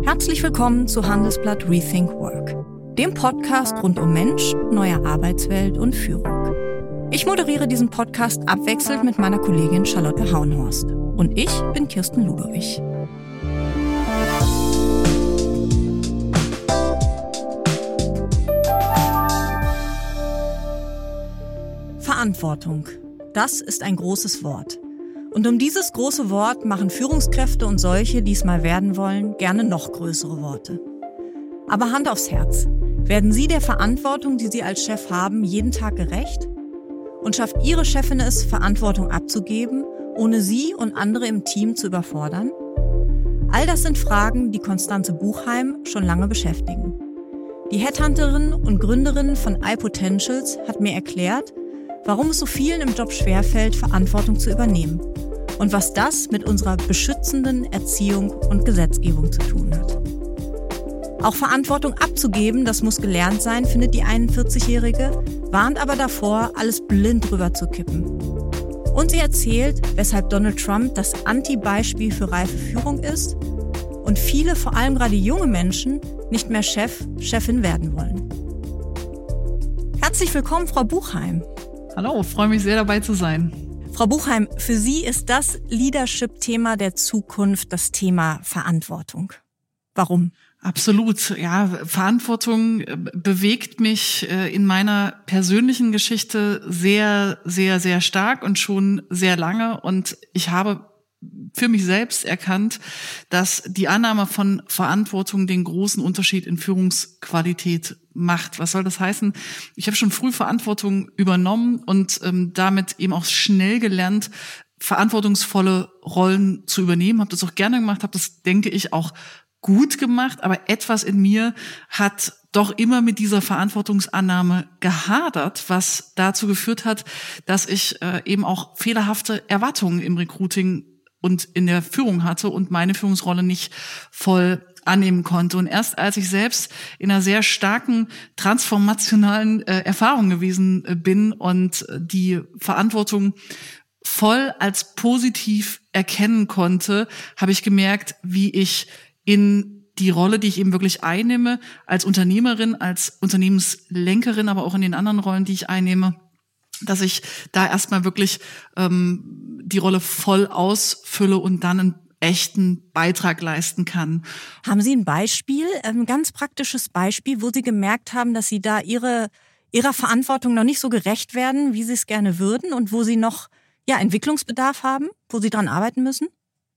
Herzlich willkommen zu Handelsblatt Rethink Work, dem Podcast rund um Mensch, neue Arbeitswelt und Führung. Ich moderiere diesen Podcast abwechselnd mit meiner Kollegin Charlotte Hauenhorst. Und ich bin Kirsten Ludowig. Verantwortung. Das ist ein großes Wort. Und um dieses große Wort machen Führungskräfte und solche, die es mal werden wollen, gerne noch größere Worte. Aber Hand aufs Herz. Werden Sie der Verantwortung, die Sie als Chef haben, jeden Tag gerecht? Und schafft Ihre Chefin es, Verantwortung abzugeben, ohne Sie und andere im Team zu überfordern? All das sind Fragen, die Constanze Buchheim schon lange beschäftigen. Die Headhunterin und Gründerin von iPotentials hat mir erklärt, warum es so vielen im Job schwerfällt, Verantwortung zu übernehmen und was das mit unserer beschützenden Erziehung und Gesetzgebung zu tun hat. Auch Verantwortung abzugeben, das muss gelernt sein, findet die 41-Jährige, warnt aber davor, alles blind rüber zu kippen. Und sie erzählt, weshalb Donald Trump das Anti-Beispiel für reife Führung ist und viele, vor allem gerade junge Menschen, nicht mehr Chef, Chefin werden wollen. Herzlich willkommen, Frau Buchheim. Hallo, freue mich sehr, dabei zu sein. Frau Buchheim, für Sie ist das Leadership-Thema der Zukunft das Thema Verantwortung. Warum? Absolut. Ja, Verantwortung bewegt mich in meiner persönlichen Geschichte sehr, sehr, sehr stark und schon sehr lange. Und ich habe für mich selbst erkannt, dass die Annahme von Verantwortung den großen Unterschied in Führungsqualität macht. Was soll das heißen? Ich habe schon früh Verantwortung übernommen und damit eben auch schnell gelernt, verantwortungsvolle Rollen zu übernehmen. Habe das auch gerne gemacht, habe das, denke ich, auch gut gemacht. Aber etwas in mir hat doch immer mit dieser Verantwortungsannahme gehadert, was dazu geführt hat, dass ich eben auch fehlerhafte Erwartungen im Recruiting und in der Führung hatte und meine Führungsrolle nicht voll annehmen konnte. Und erst als ich selbst in einer sehr starken transformationalen Erfahrung gewesen bin und die Verantwortung voll als positiv erkennen konnte, habe ich gemerkt, wie ich in die Rolle, die ich eben wirklich einnehme, als Unternehmerin, als Unternehmenslenkerin, aber auch in den anderen Rollen, die ich einnehme, dass ich da erstmal wirklich die Rolle voll ausfülle und dann einen echten Beitrag leisten kann. Haben Sie ein Beispiel, ein ganz praktisches Beispiel, wo Sie gemerkt haben, dass Sie da Ihrer Verantwortung noch nicht so gerecht werden, wie Sie es gerne würden und wo Sie noch Entwicklungsbedarf haben, wo Sie dran arbeiten müssen?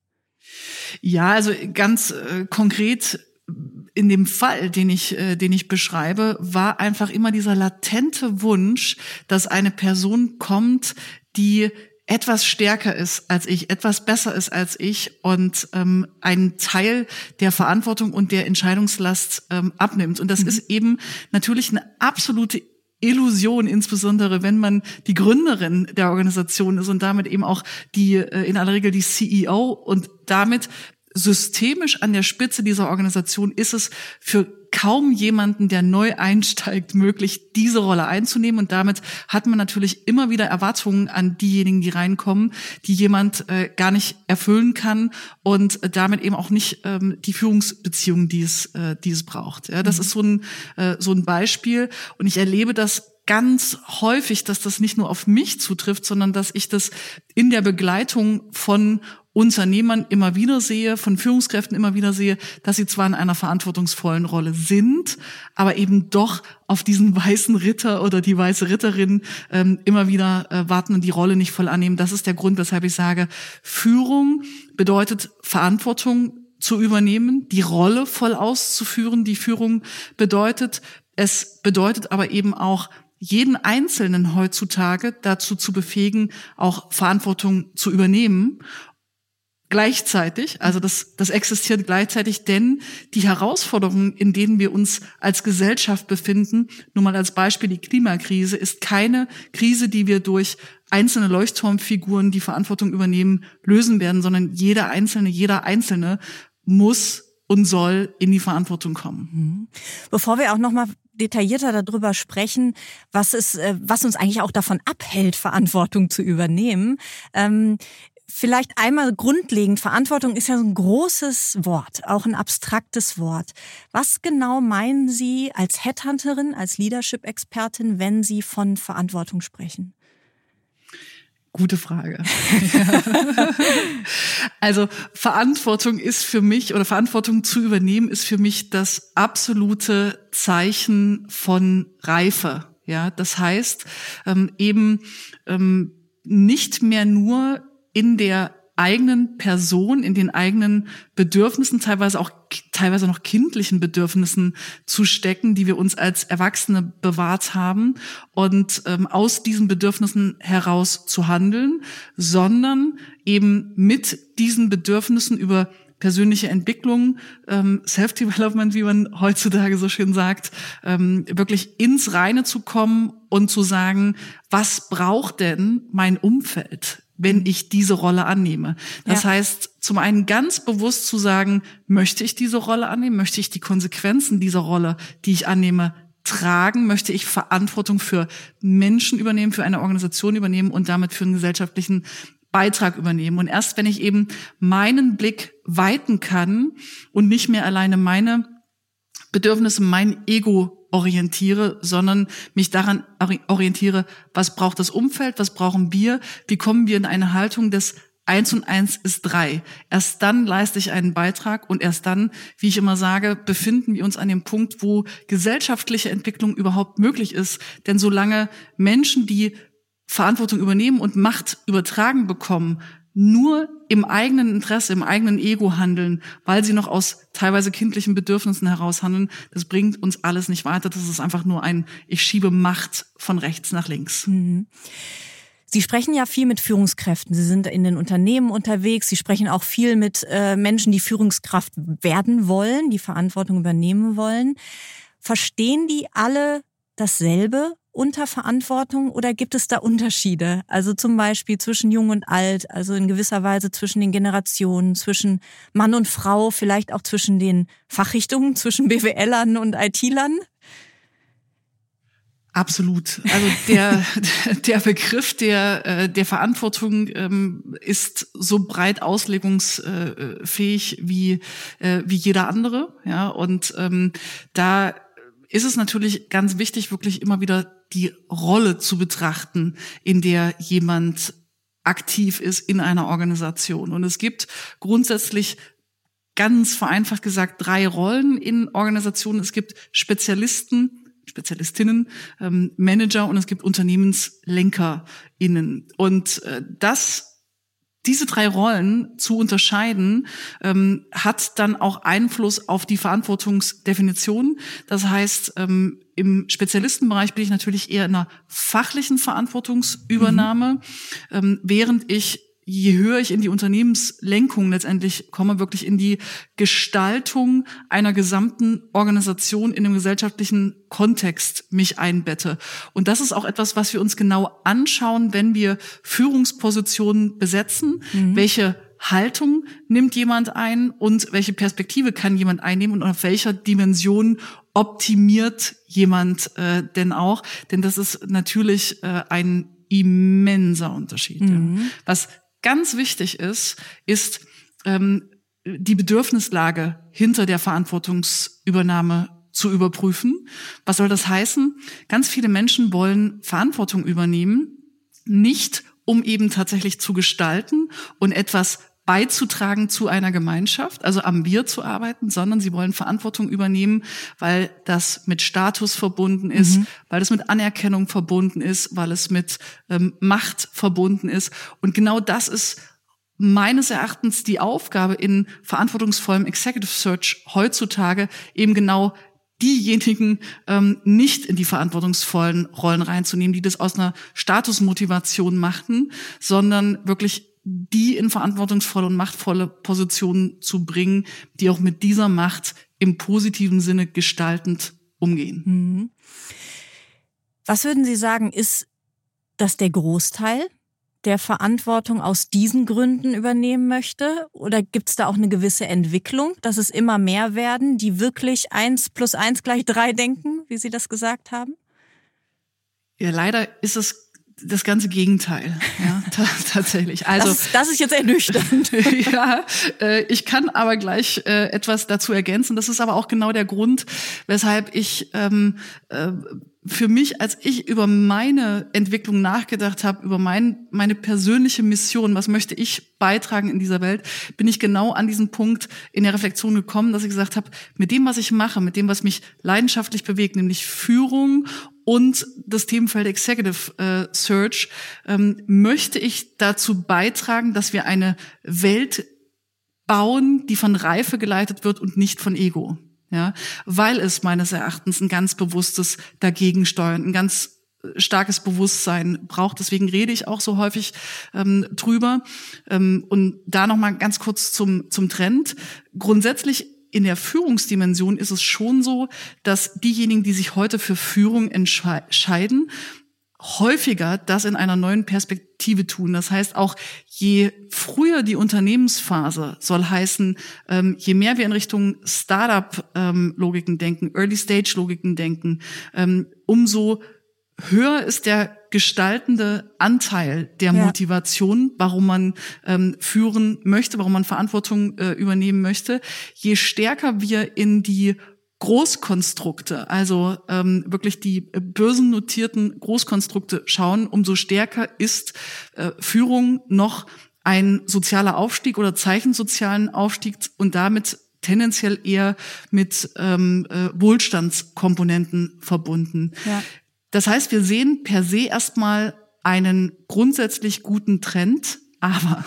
Ja, also ganz konkret in dem Fall, den ich beschreibe, war einfach immer dieser latente Wunsch, dass eine Person kommt, die etwas stärker ist als ich, etwas besser ist als ich und einen Teil der Verantwortung und der Entscheidungslast abnimmt. Und das ist eben natürlich eine absolute Illusion, insbesondere wenn man die Gründerin der Organisation ist und damit eben auch die in aller Regel die CEO und damit systemisch an der Spitze dieser Organisation ist es für kaum jemanden, der neu einsteigt, möglich, diese Rolle einzunehmen. Und damit hat man natürlich immer wieder Erwartungen an diejenigen, die reinkommen, die jemand gar nicht erfüllen kann und damit eben auch nicht die Führungsbeziehung, die es braucht. Ja, das ist so ein Beispiel. Und ich erlebe das ganz häufig, dass das nicht nur auf mich zutrifft, sondern dass ich das in der Begleitung von Unternehmern immer wieder sehe, von Führungskräften immer wieder sehe, dass sie zwar in einer verantwortungsvollen Rolle sind, aber eben doch auf diesen weißen Ritter oder die weiße Ritterin immer wieder warten und die Rolle nicht voll annehmen. Das ist der Grund, weshalb ich sage, Führung bedeutet Verantwortung zu übernehmen, die Rolle voll auszuführen, die Führung bedeutet. Es bedeutet aber eben auch, jeden Einzelnen heutzutage dazu zu befähigen, auch Verantwortung zu übernehmen. Gleichzeitig, also das existiert gleichzeitig, denn die Herausforderungen, in denen wir uns als Gesellschaft befinden, nur mal als Beispiel die Klimakrise, ist keine Krise, die wir durch einzelne Leuchtturmfiguren, die Verantwortung übernehmen, lösen werden, sondern jeder Einzelne muss und soll in die Verantwortung kommen. Bevor wir auch noch mal detaillierter darüber sprechen, was uns eigentlich auch davon abhält, Verantwortung zu übernehmen, Vielleicht einmal grundlegend, Verantwortung ist ja so ein großes Wort, auch ein abstraktes Wort. Was genau meinen Sie als Headhunterin, als Leadership-Expertin, wenn Sie von Verantwortung sprechen? Gute Frage. Also Verantwortung ist für mich, oder Verantwortung zu übernehmen, ist für mich das absolute Zeichen von Reife. Ja, das heißt, nicht mehr nur in der eigenen Person, in den eigenen Bedürfnissen, teilweise noch kindlichen Bedürfnissen zu stecken, die wir uns als Erwachsene bewahrt haben, und aus diesen Bedürfnissen heraus zu handeln, sondern eben mit diesen Bedürfnissen über persönliche Entwicklung, Self-Development, wie man heutzutage so schön sagt, wirklich ins Reine zu kommen und zu sagen, was braucht denn mein Umfeld, wenn ich diese Rolle annehme? Das heißt, zum einen ganz bewusst zu sagen, möchte ich diese Rolle annehmen? Möchte ich die Konsequenzen dieser Rolle, die ich annehme, tragen? Möchte ich Verantwortung für Menschen übernehmen, für eine Organisation übernehmen und damit für einen gesellschaftlichen Beitrag übernehmen? Und erst wenn ich eben meinen Blick weiten kann und nicht mehr alleine meine Bedürfnisse, mein Ego orientiere, sondern mich daran orientiere, was braucht das Umfeld, was brauchen wir, wie kommen wir in eine Haltung des 1 und 1 ist 3. Erst dann leiste ich einen Beitrag und erst dann, wie ich immer sage, befinden wir uns an dem Punkt, wo gesellschaftliche Entwicklung überhaupt möglich ist. Denn solange Menschen, die Verantwortung übernehmen und Macht übertragen bekommen, nur im eigenen Interesse, im eigenen Ego handeln, weil sie noch aus teilweise kindlichen Bedürfnissen heraus handeln, das bringt uns alles nicht weiter. Das ist einfach nur ich schiebe Macht von rechts nach links. Mhm. Sie sprechen ja viel mit Führungskräften. Sie sind in den Unternehmen unterwegs. Sie sprechen auch viel mit Menschen, die Führungskraft werden wollen, die Verantwortung übernehmen wollen. Verstehen die alle dasselbe unter Verantwortung oder gibt es da Unterschiede? Also zum Beispiel zwischen Jung und Alt, also in gewisser Weise zwischen den Generationen, zwischen Mann und Frau, vielleicht auch zwischen den Fachrichtungen, zwischen BWLern und IT-Lern? Absolut. Also der Begriff der Verantwortung ist so breit auslegungsfähig wie jeder andere. Ja, und da ist es natürlich ganz wichtig, wirklich immer wieder die Rolle zu betrachten, in der jemand aktiv ist in einer Organisation. Und es gibt grundsätzlich, ganz vereinfacht gesagt, 3 Rollen in Organisationen. Es gibt Spezialistinnen, Manager und es gibt UnternehmenslenkerInnen. Und diese 3 Rollen zu unterscheiden, hat dann auch Einfluss auf die Verantwortungsdefinition. Das heißt, im Spezialistenbereich bin ich natürlich eher in einer fachlichen Verantwortungsübernahme, während je höher ich in die Unternehmenslenkung letztendlich komme, wirklich in die Gestaltung einer gesamten Organisation in einem gesellschaftlichen Kontext mich einbette. Und das ist auch etwas, was wir uns genau anschauen, wenn wir Führungspositionen besetzen. Welche Haltung nimmt jemand ein und welche Perspektive kann jemand einnehmen und auf welcher Dimension optimiert jemand denn auch? Denn das ist natürlich ein immenser Unterschied. Ja. Was ganz wichtig ist die Bedürfnislage hinter der Verantwortungsübernahme zu überprüfen. Was soll das heißen? Ganz viele Menschen wollen Verantwortung übernehmen, nicht um eben tatsächlich zu gestalten und etwas beizutragen zu einer Gemeinschaft, also am Wir zu arbeiten, sondern sie wollen Verantwortung übernehmen, weil das mit Status verbunden ist, weil es mit Anerkennung verbunden ist, weil es mit Macht verbunden ist. Und genau das ist meines Erachtens die Aufgabe in verantwortungsvollem Executive Search heutzutage, eben genau diejenigen nicht in die verantwortungsvollen Rollen reinzunehmen, die das aus einer Statusmotivation machten, sondern wirklich die in verantwortungsvolle und machtvolle Positionen zu bringen, die auch mit dieser Macht im positiven Sinne gestaltend umgehen. Was würden Sie sagen, ist das der Großteil, der Verantwortung aus diesen Gründen übernehmen möchte? Oder gibt es da auch eine gewisse Entwicklung, dass es immer mehr werden, die wirklich 1 + 1 = 3 denken, wie Sie das gesagt haben? Ja, leider ist es das ganze Gegenteil, ja, tatsächlich. Also das ist jetzt ernüchternd. Ja, ich kann aber gleich etwas dazu ergänzen. Das ist aber auch genau der Grund, weshalb ich für mich, als ich über meine Entwicklung nachgedacht habe, über meine persönliche Mission, was möchte ich beitragen in dieser Welt, bin ich genau an diesen Punkt in der Reflexion gekommen, dass ich gesagt habe, mit dem, was ich mache, mit dem, was mich leidenschaftlich bewegt, nämlich Führung und das Themenfeld Executive Search, möchte ich dazu beitragen, dass wir eine Welt bauen, die von Reife geleitet wird und nicht von Ego. Ja, weil es meines Erachtens ein ganz bewusstes Dagegensteuern, ein ganz starkes Bewusstsein braucht. Deswegen rede ich auch so häufig drüber. Und da noch mal ganz kurz zum Trend. Grundsätzlich in der Führungsdimension ist es schon so, dass diejenigen, die sich heute für Führung entscheiden, häufiger das in einer neuen Perspektive tun. Das heißt auch, je früher die Unternehmensphase, soll heißen, je mehr wir in Richtung Startup-Logiken denken, Early-Stage-Logiken denken, umso höher ist der gestaltende Anteil der Motivation, warum man führen möchte, warum man Verantwortung übernehmen möchte. Je stärker wir in die Großkonstrukte, also wirklich die börsennotierten Großkonstrukte schauen, umso stärker ist Führung noch ein sozialer Aufstieg oder Zeichen sozialen Aufstiegs und damit tendenziell eher mit Wohlstandskomponenten verbunden. Ja. Das heißt, wir sehen per se erstmal einen grundsätzlich guten Trend, aber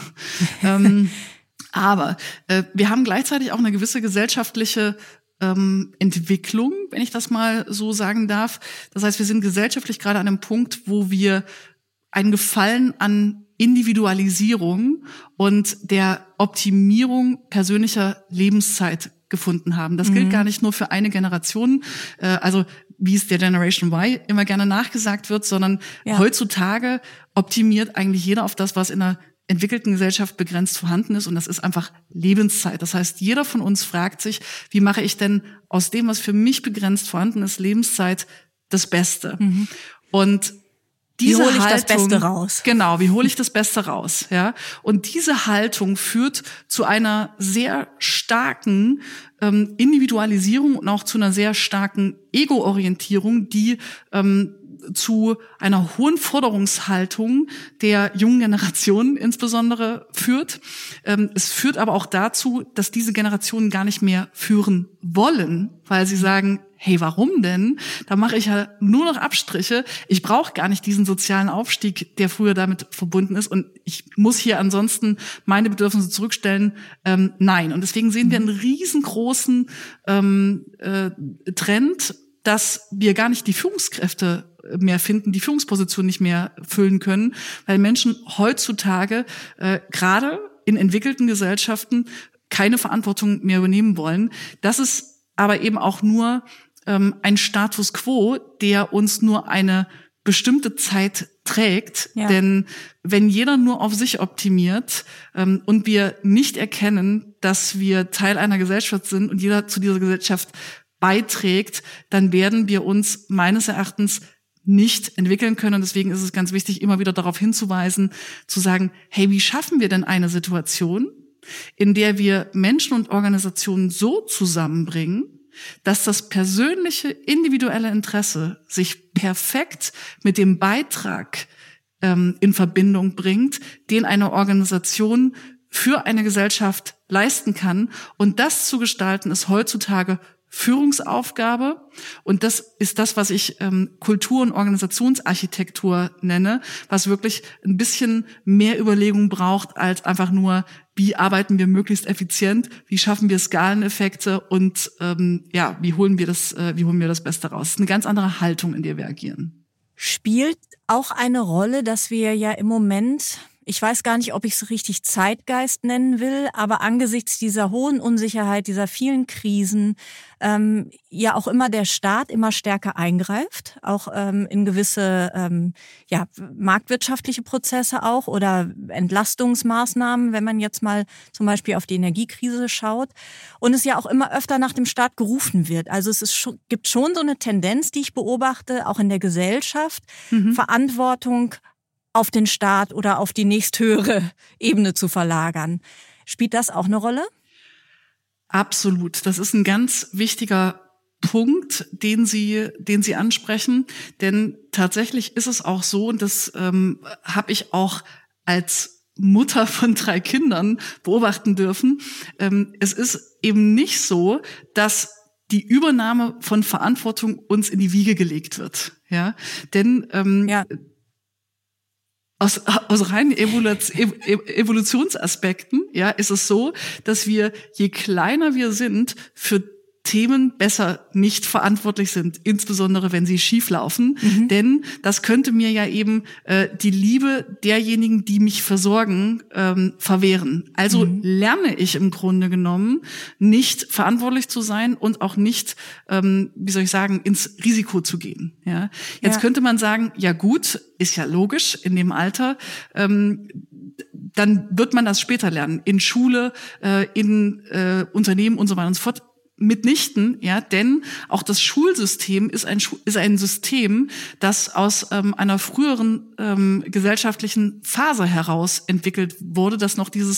wir haben gleichzeitig auch eine gewisse gesellschaftliche Entwicklung, wenn ich das mal so sagen darf. Das heißt, wir sind gesellschaftlich gerade an einem Punkt, wo wir einen Gefallen an Individualisierung und der Optimierung persönlicher Lebenszeit gefunden haben. Das gilt gar nicht nur für eine Generation, also wie es der Generation Y immer gerne nachgesagt wird, sondern heutzutage optimiert eigentlich jeder auf das, was in einer entwickelten Gesellschaft begrenzt vorhanden ist, und das ist einfach Lebenszeit. Das heißt, jeder von uns fragt sich, wie mache ich denn aus dem, was für mich begrenzt vorhanden ist, Lebenszeit, das Beste? Und diese wie hole ich Haltung, das Beste raus? Genau, wie hole ich das Beste raus? Ja, und diese Haltung führt zu einer sehr starken Individualisierung und auch zu einer sehr starken Ego-Orientierung, die zu einer hohen Forderungshaltung der jungen Generation insbesondere führt. Es führt aber auch dazu, dass diese Generationen gar nicht mehr führen wollen, weil sie sagen, hey, warum denn? Da mache ich ja nur noch Abstriche. Ich brauche gar nicht diesen sozialen Aufstieg, der früher damit verbunden ist, und ich muss hier ansonsten meine Bedürfnisse zurückstellen. Nein. Und deswegen sehen wir einen riesengroßen Trend, dass wir gar nicht die Führungskräfte mehr finden, die Führungsposition nicht mehr füllen können, weil Menschen heutzutage gerade in entwickelten Gesellschaften keine Verantwortung mehr übernehmen wollen. Das ist aber eben auch nur ein Status quo, der uns nur eine bestimmte Zeit trägt. Ja. Denn wenn jeder nur auf sich optimiert und wir nicht erkennen, dass wir Teil einer Gesellschaft sind und jeder zu dieser Gesellschaft beiträgt, dann werden wir uns meines Erachtens nicht entwickeln können. Und deswegen ist es ganz wichtig, immer wieder darauf hinzuweisen, zu sagen, hey, wie schaffen wir denn eine Situation, in der wir Menschen und Organisationen so zusammenbringen, dass das persönliche, individuelle Interesse sich perfekt mit dem Beitrag in Verbindung bringt, den eine Organisation für eine Gesellschaft leisten kann. Und das zu gestalten, ist heutzutage Führungsaufgabe. Und das ist das, was ich Kultur- und Organisationsarchitektur nenne, was wirklich ein bisschen mehr Überlegung braucht als einfach nur, wie arbeiten wir möglichst effizient, wie schaffen wir Skaleneffekte und wie holen wir das Beste raus. Das ist eine ganz andere Haltung, in der wir agieren. Spielt auch eine Rolle, dass wir ja im Moment, ich weiß gar nicht, ob ich es richtig Zeitgeist nennen will, aber angesichts dieser hohen Unsicherheit, dieser vielen Krisen, ja auch immer der Staat immer stärker eingreift, auch in gewisse marktwirtschaftliche Prozesse auch oder Entlastungsmaßnahmen, wenn man jetzt mal zum Beispiel auf die Energiekrise schaut. Und es ja auch immer öfter nach dem Staat gerufen wird. Also gibt schon so eine Tendenz, die ich beobachte, auch in der Gesellschaft, Verantwortung auf den Staat oder auf die nächsthöhere Ebene zu verlagern. Spielt das auch eine Rolle? Absolut. Das ist ein ganz wichtiger Punkt, den Sie ansprechen. Denn tatsächlich ist es auch so, und das habe ich auch als Mutter von 3 Kindern beobachten dürfen. Es ist eben nicht so, dass die Übernahme von Verantwortung uns in die Wiege gelegt wird. Ja, denn aus reinen Evolutionsaspekten, ja, ist es so, dass wir, je kleiner wir sind, für Themen besser nicht verantwortlich sind, insbesondere wenn sie schief laufen. Denn das könnte mir ja eben die Liebe derjenigen, die mich versorgen, verwehren. Also lerne ich im Grunde genommen nicht verantwortlich zu sein und auch nicht, ins Risiko zu gehen. Ja? Jetzt könnte man sagen, ja gut, ist ja logisch in dem Alter, dann wird man das später lernen, in Schule, in Unternehmen und so weiter und so fort. Mitnichten, ja, denn auch das Schulsystem ist ein System, das aus einer früheren gesellschaftlichen Phase heraus entwickelt wurde, das noch dieses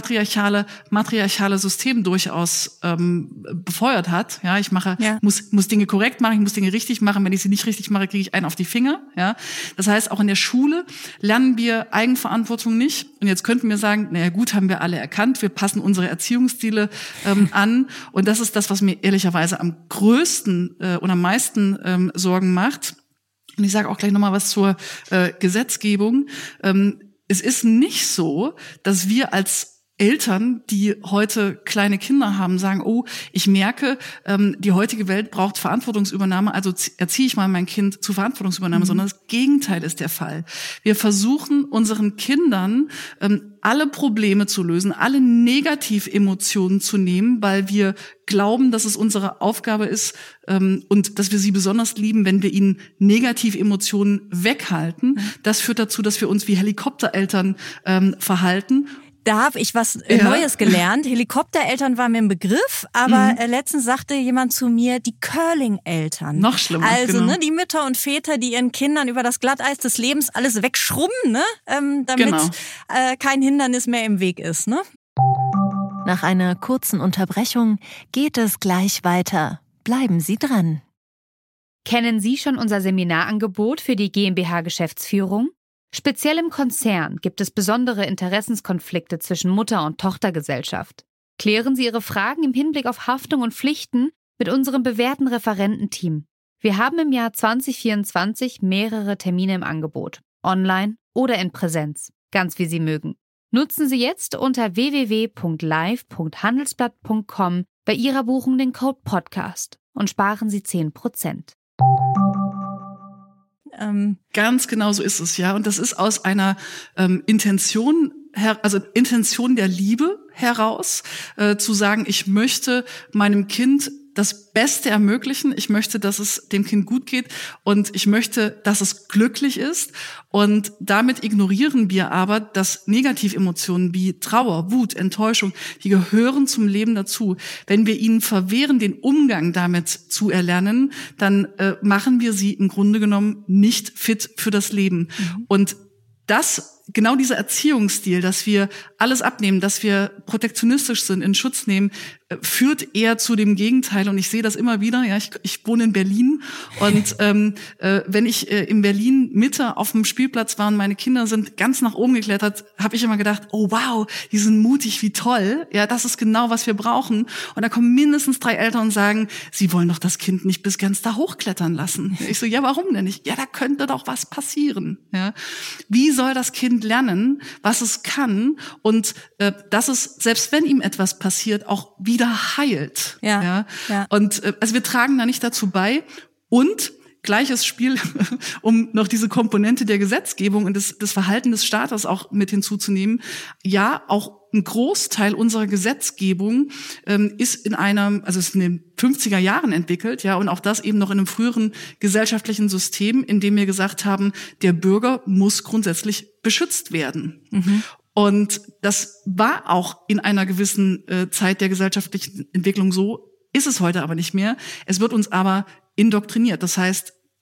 matriarchale System durchaus befeuert hat. Ja, ich muss Dinge korrekt machen, ich muss Dinge richtig machen. Wenn ich sie nicht richtig mache, kriege ich einen auf die Finger. Ja, das heißt, auch in der Schule lernen wir Eigenverantwortung nicht. Und jetzt könnten wir sagen, naja gut, haben wir alle erkannt, wir passen unsere Erziehungsstile an, und das ist das, was mir ehrlicherweise am größten und am meisten Sorgen macht. Und ich sage auch gleich nochmal was zur Gesetzgebung. Es ist nicht so, dass wir als Eltern, die heute kleine Kinder haben, sagen, oh, ich merke, die heutige Welt braucht Verantwortungsübernahme, also erziehe ich mal mein Kind zur Verantwortungsübernahme, sondern das Gegenteil ist der Fall. Wir versuchen unseren Kindern alle Probleme zu lösen, alle Negativemotionen zu nehmen, weil wir glauben, dass es unsere Aufgabe ist und dass wir sie besonders lieben, wenn wir ihnen Negativemotionen weghalten. Das führt dazu, dass wir uns wie Helikoptereltern verhalten. Da habe ich was Neues gelernt. Helikoptereltern war mir ein Begriff, aber letztens sagte jemand zu mir, die Curling-Eltern. Noch schlimmer, also genau. Die Mütter und Väter, die ihren Kindern über das Glatteis des Lebens alles wegschrubben, damit kein Hindernis mehr im Weg ist. Ne? Nach einer kurzen Unterbrechung geht es gleich weiter. Bleiben Sie dran. Kennen Sie schon unser Seminarangebot für die GmbH-Geschäftsführung? Speziell im Konzern gibt es besondere Interessenskonflikte zwischen Mutter- und Tochtergesellschaft. Klären Sie Ihre Fragen im Hinblick auf Haftung und Pflichten mit unserem bewährten Referententeam. Wir haben im Jahr 2024 mehrere Termine im Angebot, online oder in Präsenz, ganz wie Sie mögen. Nutzen Sie jetzt unter www.live.handelsblatt.com bei Ihrer Buchung den Code Podcast und sparen Sie 10%. Ganz genau so ist es, ja. Und das ist aus einer Intention der Liebe heraus, zu sagen, ich möchte meinem Kind das Beste ermöglichen. Ich möchte, dass es dem Kind gut geht und ich möchte, dass es glücklich ist. Und damit ignorieren wir aber, dass Negativemotionen wie Trauer, Wut, Enttäuschung, die gehören zum Leben dazu. Wenn wir ihnen verwehren, den Umgang damit zu erlernen, dann machen wir sie im Grunde genommen nicht fit für das Leben. Und genau dieser Erziehungsstil, dass wir alles abnehmen, dass wir protektionistisch sind, in Schutz nehmen, führt eher zu dem Gegenteil. Und ich sehe das immer wieder. Ja, ich wohne in Berlin und wenn ich in Berlin Mitte auf dem Spielplatz war und meine Kinder sind ganz nach oben geklettert, habe ich immer gedacht, oh wow, die sind mutig, wie toll. Ja, das ist genau, was wir brauchen. Und da kommen mindestens 3 Eltern und sagen, sie wollen doch das Kind nicht bis ganz da hochklettern lassen. Ich so, ja, warum denn nicht? Ja, da könnte doch was passieren. Ja, wie soll das Kind lernen, was es kann und dass es, selbst wenn ihm etwas passiert, auch wieder heilt. Ja. Und also wir tragen da nicht dazu bei. Und gleiches Spiel, um noch diese Komponente der Gesetzgebung und des Verhaltens des Staates auch mit hinzuzunehmen. Ja, auch ein Großteil unserer Gesetzgebung ist in den 50er Jahren entwickelt, ja, und auch das eben noch in einem früheren gesellschaftlichen System, in dem wir gesagt haben, der Bürger muss grundsätzlich beschützt werden. Und das war auch in einer gewissen Zeit der gesellschaftlichen Entwicklung so, ist es heute aber nicht mehr. Es wird uns aber indoktriniert. Das heißt,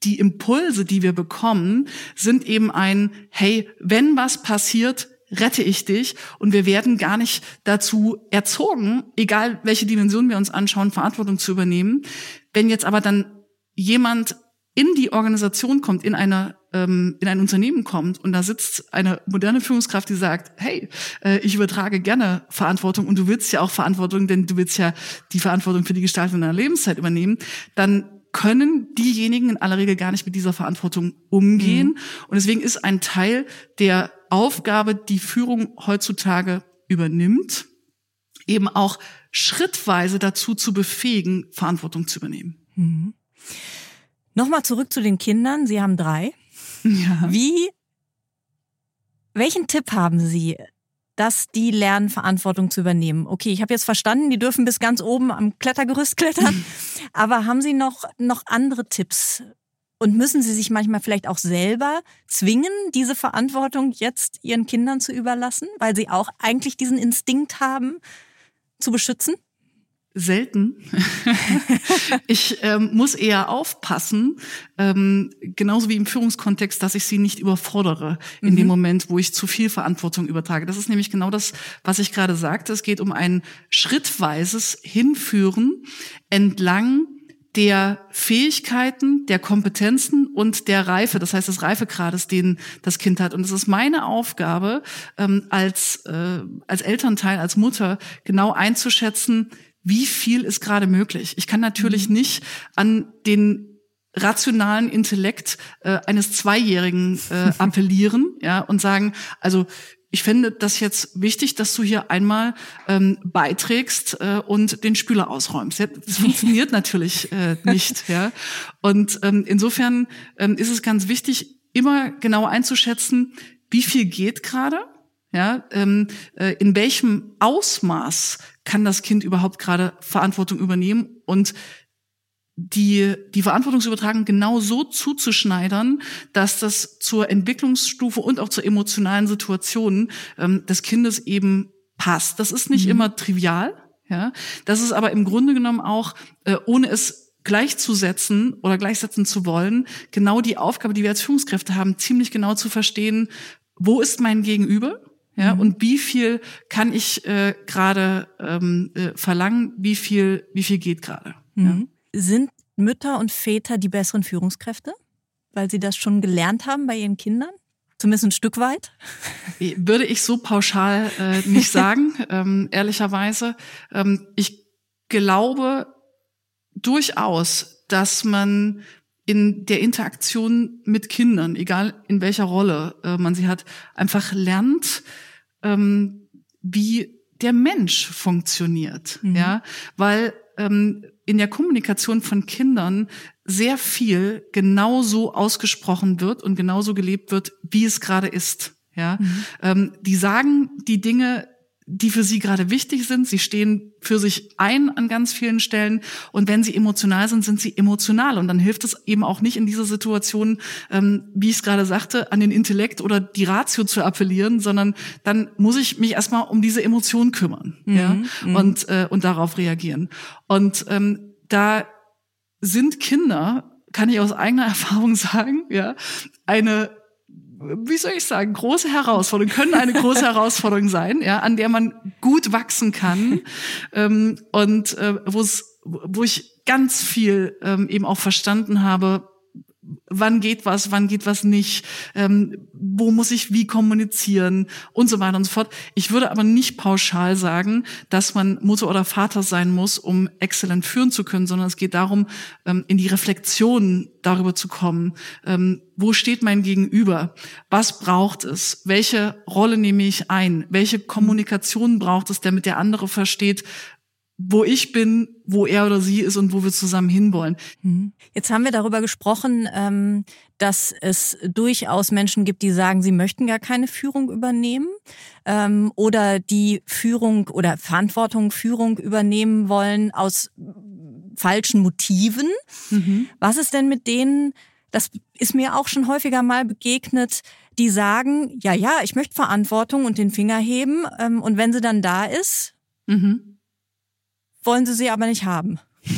die Impulse, die wir bekommen, sind eben hey, wenn was passiert, rette ich dich. Und wir werden gar nicht dazu erzogen, egal welche Dimension wir uns anschauen, Verantwortung zu übernehmen. Wenn jetzt aber dann jemand in die Organisation kommt, in ein Unternehmen kommt und da sitzt eine moderne Führungskraft, die sagt, hey, ich übertrage gerne Verantwortung und du willst ja auch Verantwortung, denn du willst ja die Verantwortung für die Gestaltung deiner Lebenszeit übernehmen, dann können diejenigen in aller Regel gar nicht mit dieser Verantwortung umgehen. Und deswegen ist ein Teil der Aufgabe, die Führung heutzutage übernimmt, eben auch schrittweise dazu zu befähigen, Verantwortung zu übernehmen. Mhm. Nochmal zurück zu den Kindern. Sie haben 3. Ja. Welchen Tipp haben Sie, dass die lernen, Verantwortung zu übernehmen? Okay, ich habe jetzt verstanden, die dürfen bis ganz oben am Klettergerüst klettern. Aber haben Sie noch andere Tipps? Und müssen Sie sich manchmal vielleicht auch selber zwingen, diese Verantwortung jetzt Ihren Kindern zu überlassen, weil Sie auch eigentlich diesen Instinkt haben, zu beschützen? Selten. Ich muss eher aufpassen, genauso wie im Führungskontext, dass ich sie nicht überfordere in dem Moment, wo ich zu viel Verantwortung übertrage. Das ist nämlich genau das, was ich gerade sagte. Es geht um ein schrittweises Hinführen entlang der Fähigkeiten, der Kompetenzen und der Reife, das heißt des Reifegrades, den das Kind hat. Und es ist meine Aufgabe, als Elternteil, als Mutter genau einzuschätzen, wie viel ist gerade möglich. Ich kann natürlich nicht an den rationalen Intellekt eines Zweijährigen appellieren, ja, und sagen, also ich finde das jetzt wichtig, dass du hier einmal beiträgst und den Spüler ausräumst. Ja, das funktioniert natürlich nicht. Ja. Und insofern ist es ganz wichtig, immer genau einzuschätzen, wie viel geht gerade, ja, in welchem Ausmaß kann das Kind überhaupt gerade Verantwortung übernehmen und die Verantwortungsübertragung genau so zuzuschneidern, dass das zur Entwicklungsstufe und auch zur emotionalen Situation des Kindes eben passt. Das ist nicht immer trivial, ja. Das ist aber im Grunde genommen auch, ohne es gleichzusetzen oder gleichsetzen zu wollen, genau die Aufgabe, die wir als Führungskräfte haben, ziemlich genau zu verstehen, wo ist mein Gegenüber? Ja, und wie viel kann ich gerade verlangen? Wie viel geht gerade? Ja. Sind Mütter und Väter die besseren Führungskräfte, weil sie das schon gelernt haben bei ihren Kindern? Zumindest ein Stück weit? Würde ich so pauschal nicht sagen, ehrlicherweise. Ich glaube durchaus, dass man in der Interaktion mit Kindern, egal in welcher Rolle man sie hat, einfach lernt, wie der Mensch funktioniert. Ja, weil in der Kommunikation von Kindern sehr viel genauso ausgesprochen wird und genauso gelebt wird, wie es gerade ist. Ja, die sagen die Dinge, die für sie gerade wichtig sind. Sie stehen für sich ein an ganz vielen Stellen. Und wenn sie emotional sind, sind sie emotional. Und dann hilft es eben auch nicht in dieser Situation, wie ich es gerade sagte, an den Intellekt oder die Ratio zu appellieren, sondern dann muss ich mich erstmal um diese Emotion kümmern, ja, und darauf reagieren. Und da sind Kinder, kann ich aus eigener Erfahrung sagen, ja, wie soll ich sagen, große Herausforderungen, können eine große Herausforderung sein, ja, an der man gut wachsen kann, und wo ich ganz viel eben auch verstanden habe, wann geht was nicht, wo muss ich wie kommunizieren und so weiter und so fort. Ich würde aber nicht pauschal sagen, dass man Mutter oder Vater sein muss, um exzellent führen zu können, sondern es geht darum, in die Reflexion darüber zu kommen, wo steht mein Gegenüber, was braucht es, welche Rolle nehme ich ein, welche Kommunikation braucht es, damit der andere versteht, wo ich bin, wo er oder sie ist und wo wir zusammen hinwollen. Jetzt haben wir darüber gesprochen, dass es durchaus Menschen gibt, die sagen, sie möchten gar keine Führung übernehmen, oder die Führung oder Führung übernehmen wollen aus falschen Motiven. Was ist denn mit denen, das ist mir auch schon häufiger mal begegnet, die sagen, ja, ich möchte Verantwortung und den Finger heben, und wenn sie dann da ist, wollen sie aber nicht haben.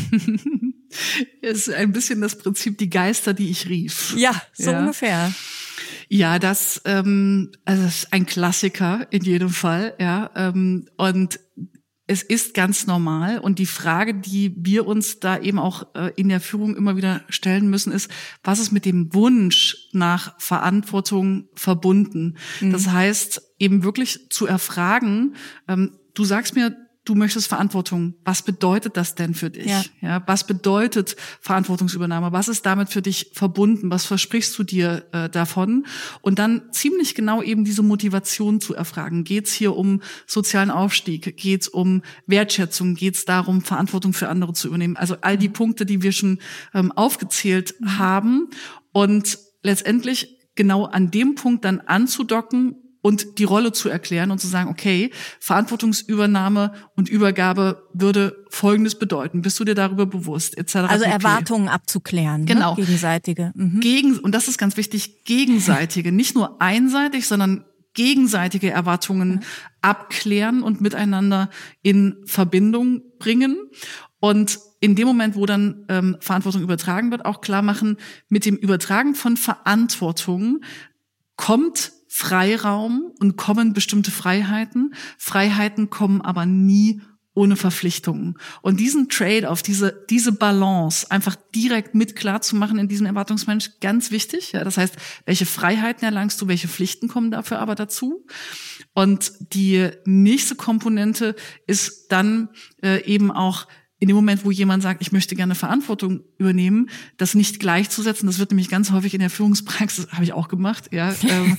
Ist ein bisschen das Prinzip die Geister, die ich rief. Ja, so ungefähr. Ja, das ist ein Klassiker in jedem Fall, ja. Und es ist ganz normal. Und die Frage, die wir uns da eben auch in der Führung immer wieder stellen müssen, ist, was ist mit dem Wunsch nach Verantwortung verbunden? Das heißt, eben wirklich zu erfragen, du sagst mir, du möchtest Verantwortung. Was bedeutet das denn für dich? Ja, was bedeutet Verantwortungsübernahme? Was ist damit für dich verbunden? Was versprichst du dir davon? Und dann ziemlich genau eben diese Motivation zu erfragen. Geht's hier um sozialen Aufstieg? Geht's um Wertschätzung? Geht's darum, Verantwortung für andere zu übernehmen? Also all die Punkte, die wir schon aufgezählt haben. Und letztendlich genau an dem Punkt dann anzudocken und die Rolle zu erklären und zu sagen, okay, Verantwortungsübernahme und Übergabe würde Folgendes bedeuten. Bist du dir darüber bewusst? Etc. Also Erwartungen abzuklären. Genau. Ne? Gegenseitige. Und das ist ganz wichtig, gegenseitige. Nicht nur einseitig, sondern gegenseitige Erwartungen abklären und miteinander in Verbindung bringen. Und in dem Moment, wo dann Verantwortung übertragen wird, auch klar machen, mit dem Übertragen von Verantwortung kommt Freiraum und kommen bestimmte Freiheiten. Freiheiten kommen aber nie ohne Verpflichtungen. Und diesen Trade-off, diese Balance einfach direkt mit klar zu machen in diesem Erwartungsmensch, ganz wichtig. Ja, das heißt, welche Freiheiten erlangst du, welche Pflichten kommen dafür aber dazu? Und die nächste Komponente ist dann eben auch in dem Moment, wo jemand sagt, ich möchte gerne Verantwortung übernehmen, das nicht gleichzusetzen. Das wird nämlich ganz häufig in der Führungspraxis, habe ich auch gemacht, ja,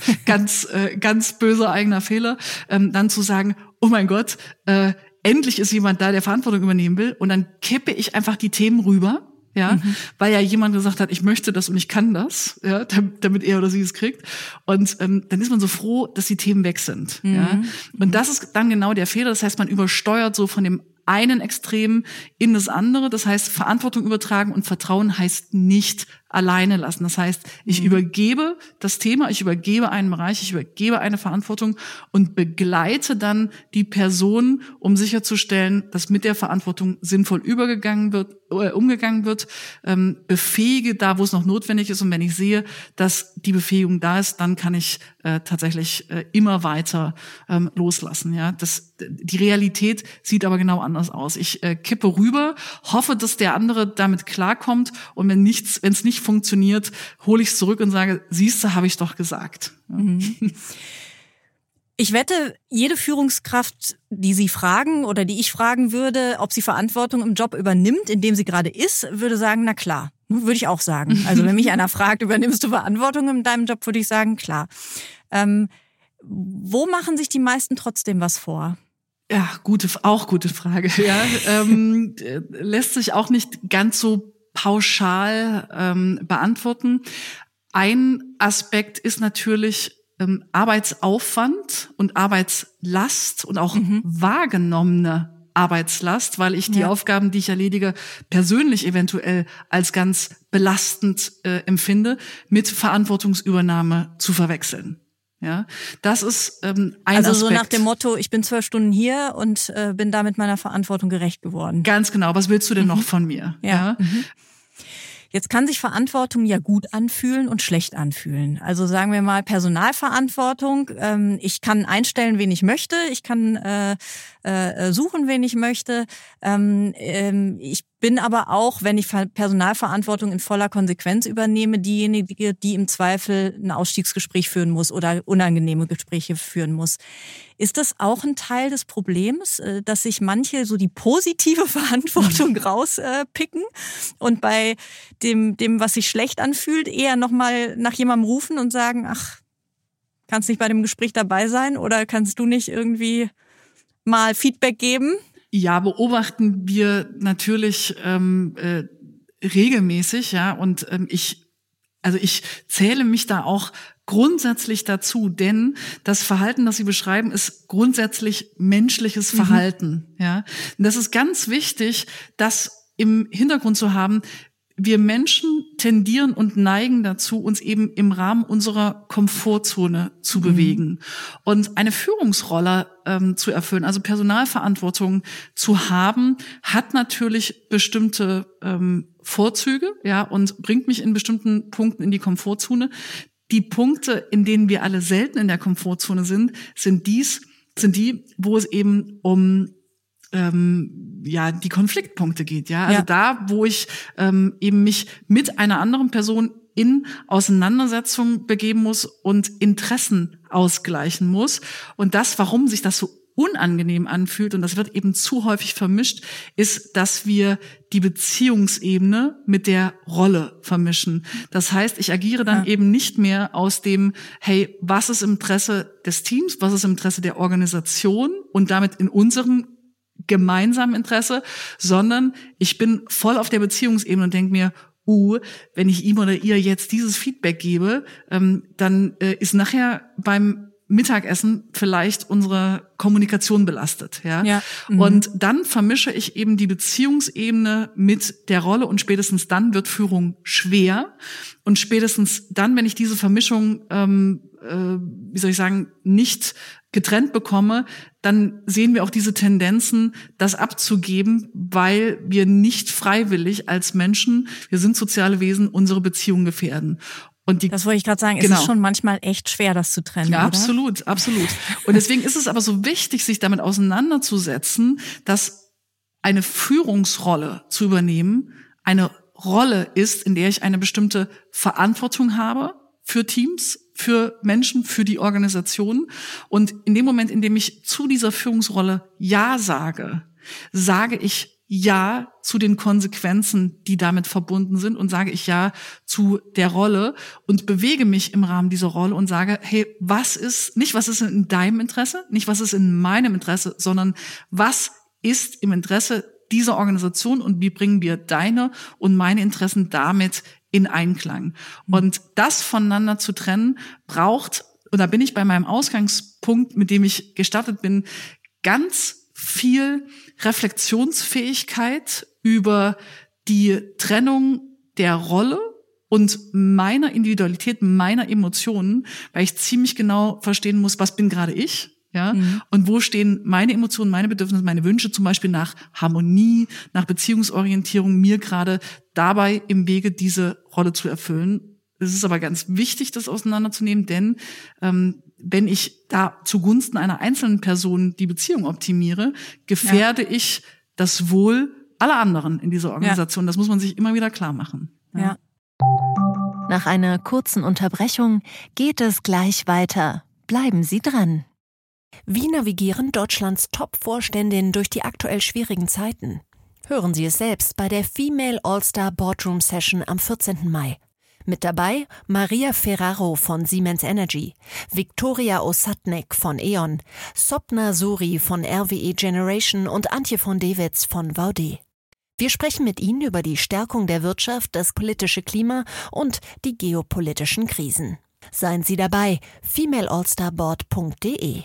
ganz böser eigener Fehler, dann zu sagen, oh mein Gott, endlich ist jemand da, der Verantwortung übernehmen will, und dann kippe ich einfach die Themen rüber, ja, weil ja jemand gesagt hat, ich möchte das und ich kann das, ja, damit er oder sie es kriegt. Und dann ist man so froh, dass die Themen weg sind, ja. Und das ist dann genau der Fehler. Das heißt, man übersteuert so von dem einen Extrem in das andere. Das heißt, Verantwortung übertragen und Vertrauen heißt nicht alleine lassen. Das heißt, ich übergebe das Thema, ich übergebe einen Bereich, ich übergebe eine Verantwortung und begleite dann die Person, um sicherzustellen, dass mit der Verantwortung sinnvoll umgegangen wird, befähige da, wo es noch notwendig ist. Und wenn ich sehe, dass die Befähigung da ist, dann kann ich tatsächlich immer weiter loslassen. Ja, die Realität sieht aber genau anders aus. Ich kippe rüber, hoffe, dass der andere damit klarkommt, und wenn es nicht funktioniert, hole ich es zurück und sage, siehste, habe ich doch gesagt. Ich wette, jede Führungskraft, die Sie fragen oder die ich fragen würde, ob sie Verantwortung im Job übernimmt, in dem sie gerade ist, würde sagen, na klar. Würde ich auch sagen. Also wenn mich einer fragt, übernimmst du Verantwortung in deinem Job, würde ich sagen, klar. Wo machen sich die meisten trotzdem was vor? Ja, gute Frage. Ja, lässt sich auch nicht ganz so pauschal beantworten. Ein Aspekt ist natürlich Arbeitsaufwand und Arbeitslast und auch wahrgenommene Arbeitslast, weil ich die Aufgaben, die ich erledige, persönlich eventuell als ganz belastend empfinde, mit Verantwortungsübernahme zu verwechseln. Ja, das ist ein also Aspekt. So nach dem Motto, ich bin 12 Stunden hier und bin damit meiner Verantwortung gerecht geworden. Ganz genau. Was willst du denn noch von mir? Ja. Jetzt kann sich Verantwortung ja gut anfühlen und schlecht anfühlen. Also sagen wir mal Personalverantwortung. Ich kann einstellen, wen ich möchte. Ich kann suchen, wen ich möchte. Ich bin aber auch, wenn ich Personalverantwortung in voller Konsequenz übernehme, diejenige, die im Zweifel ein Ausstiegsgespräch führen muss oder unangenehme Gespräche führen muss. Ist das auch ein Teil des Problems, dass sich manche so die positive Verantwortung rauspicken und bei dem, was sich schlecht anfühlt, eher nochmal nach jemandem rufen und sagen, ach, kannst nicht bei dem Gespräch dabei sein oder kannst du nicht irgendwie mal Feedback geben? Ja, beobachten wir natürlich regelmäßig, ja, und ich zähle mich da auch grundsätzlich dazu, denn das Verhalten, das Sie beschreiben, ist grundsätzlich menschliches Verhalten, ja. Und das ist ganz wichtig, das im Hintergrund zu haben. Wir Menschen tendieren und neigen dazu, uns eben im Rahmen unserer Komfortzone zu bewegen. Und eine Führungsrolle zu erfüllen, also Personalverantwortung zu haben, hat natürlich bestimmte Vorzüge, ja, und bringt mich in bestimmten Punkten in die Komfortzone. Die Punkte, in denen wir alle selten in der Komfortzone sind die, wo es eben um die Konfliktpunkte geht, ja. Also da, wo ich eben mich mit einer anderen Person in Auseinandersetzung begeben muss und Interessen ausgleichen muss. Und das, warum sich das so unangenehm anfühlt, und das wird eben zu häufig vermischt, ist, dass wir die Beziehungsebene mit der Rolle vermischen. Das heißt, ich agiere dann eben nicht mehr aus dem, hey, was ist im Interesse des Teams, was ist im Interesse der Organisation und damit in unserem gemeinsamen Interesse, sondern ich bin voll auf der Beziehungsebene und denke mir, wenn ich ihm oder ihr jetzt dieses Feedback gebe, dann ist nachher beim Mittagessen vielleicht unsere Kommunikation belastet, ja. Und dann vermische ich eben die Beziehungsebene mit der Rolle und spätestens dann wird Führung schwer und spätestens dann, wenn ich diese Vermischung, nicht getrennt bekomme, dann sehen wir auch diese Tendenzen, das abzugeben, weil wir nicht freiwillig als Menschen, wir sind soziale Wesen, unsere Beziehungen gefährden. Und das wollte ich gerade sagen, es ist schon manchmal echt schwer, das zu trennen. Ja, oder? Absolut. Und deswegen ist es aber so wichtig, sich damit auseinanderzusetzen, dass eine Führungsrolle zu übernehmen eine Rolle ist, in der ich eine bestimmte Verantwortung habe für Teams, für Menschen, für die Organisation. Und in dem Moment, in dem ich zu dieser Führungsrolle Ja sage, sage ich Ja zu den Konsequenzen, die damit verbunden sind und sage ich Ja zu der Rolle und bewege mich im Rahmen dieser Rolle und sage, hey, was ist in deinem Interesse, nicht was ist in meinem Interesse, sondern was ist im Interesse dieser Organisation und wie bringen wir deine und meine Interessen damit in Einklang. Und das voneinander zu trennen braucht, und da bin ich bei meinem Ausgangspunkt, mit dem ich gestartet bin, ganz viel Reflexionsfähigkeit über die Trennung der Rolle und meiner Individualität, meiner Emotionen, weil ich ziemlich genau verstehen muss, was bin gerade ich, ja, und wo stehen meine Emotionen, meine Bedürfnisse, meine Wünsche zum Beispiel nach Harmonie, nach Beziehungsorientierung mir gerade dabei im Wege, diese Rolle zu erfüllen. Es ist aber ganz wichtig, das auseinanderzunehmen, denn wenn ich da zugunsten einer einzelnen Person die Beziehung optimiere, gefährde ich das Wohl aller anderen in dieser Organisation. Das muss man sich immer wieder klar machen. Ja. Nach einer kurzen Unterbrechung geht es gleich weiter. Bleiben Sie dran. Wie navigieren Deutschlands Top-Vorständinnen durch die aktuell schwierigen Zeiten? Hören Sie es selbst bei der Female All-Star Boardroom Session am 14. Mai. Mit dabei Maria Ferraro von Siemens Energy, Viktoria Osatnek von E.ON, Sopna Suri von RWE Generation und Antje von Dewitz von VD. Wir sprechen mit Ihnen über die Stärkung der Wirtschaft, das politische Klima und die geopolitischen Krisen. Seien Sie dabei, femaleallstarboard.de.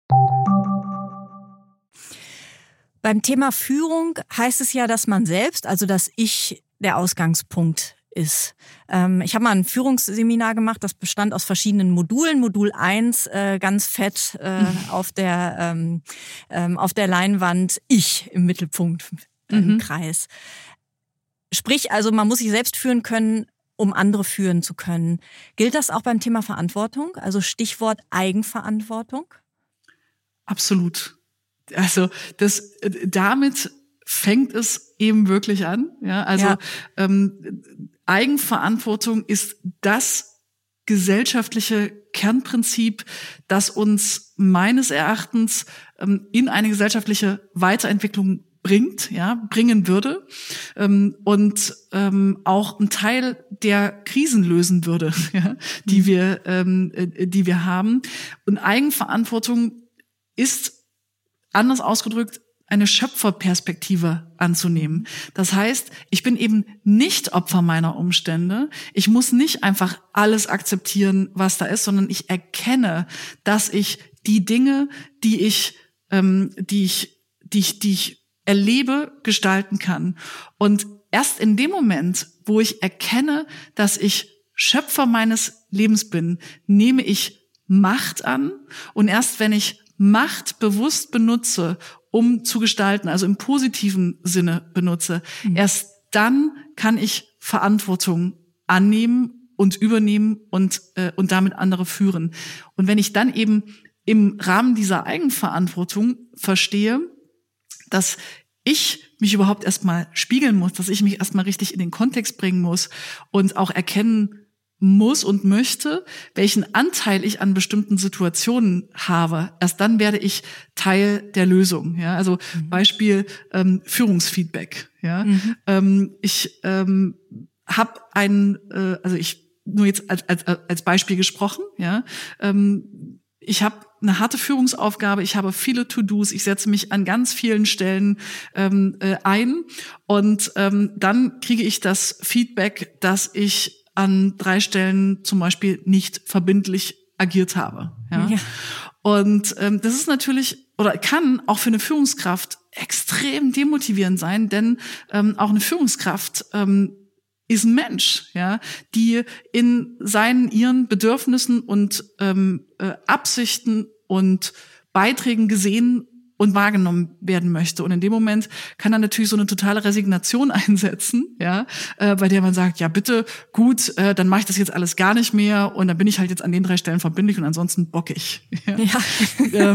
Beim Thema Führung heißt es ja, dass man selbst, also das Ich, der Ausgangspunkt ist. Ich habe mal ein Führungsseminar gemacht, das bestand aus verschiedenen Modulen. Modul 1, ganz fett auf der Leinwand, Ich im Mittelpunkt im Kreis. Sprich, also man muss sich selbst führen können, um andere führen zu können. Gilt das auch beim Thema Verantwortung? Also Stichwort Eigenverantwortung? Absolut. Also damit fängt es eben wirklich an. Ja, also Eigenverantwortung ist das gesellschaftliche Kernprinzip, das uns meines Erachtens in eine gesellschaftliche Weiterentwicklung bringen würde und auch einen Teil der Krisen lösen würde, die wir haben. Und Eigenverantwortung ist, anders ausgedrückt, eine Schöpferperspektive anzunehmen. Das heißt, ich bin eben nicht Opfer meiner Umstände. Ich muss nicht einfach alles akzeptieren, was da ist, sondern ich erkenne, dass ich die Dinge, die ich erlebe, gestalten kann. Und erst in dem Moment, wo ich erkenne, dass ich Schöpfer meines Lebens bin, nehme ich Macht an. Und erst wenn ich Macht bewusst benutze, um zu gestalten, also im positiven Sinne benutze, erst dann kann ich Verantwortung annehmen und übernehmen und damit andere führen. Und wenn ich dann eben im Rahmen dieser Eigenverantwortung verstehe, dass ich mich überhaupt erstmal spiegeln muss, dass ich mich erstmal richtig in den Kontext bringen muss und auch erkennen muss und möchte, welchen Anteil ich an bestimmten Situationen habe. Erst dann werde ich Teil der Lösung. Ja, also Beispiel Führungsfeedback. Ja, ich habe nur jetzt als Beispiel gesprochen. Ja, ich habe eine harte Führungsaufgabe, ich habe viele To-Dos, ich setze mich an ganz vielen Stellen ein und dann kriege ich das Feedback, dass ich an 3 Stellen zum Beispiel nicht verbindlich agiert habe. Ja? Und das ist natürlich oder kann auch für eine Führungskraft extrem demotivierend sein, denn auch eine Führungskraft ist ein Mensch, ja, die in ihren Bedürfnissen und Absichten und Beiträgen gesehen und wahrgenommen werden möchte. Und in dem Moment kann dann natürlich so eine totale Resignation einsetzen, ja, bei der man sagt, ja bitte, gut, dann mache ich das jetzt alles gar nicht mehr und dann bin ich halt jetzt an den 3 Stellen verbindlich und ansonsten bock ich. Ja.